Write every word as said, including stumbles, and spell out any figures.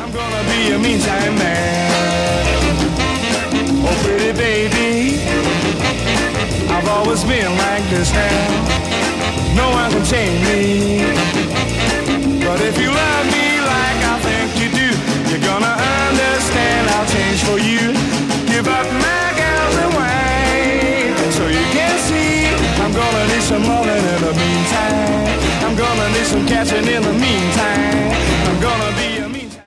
I'm gonna be a meantime man. Oh, pretty baby, I've always been like this now. No one can change me. But if you love me like I think you do, you're gonna understand I'll change for you. Give up my gals and wine, so you can see I'm gonna need some loving in the meantime. I'm gonna need some catching in the meantime. I'm gonna be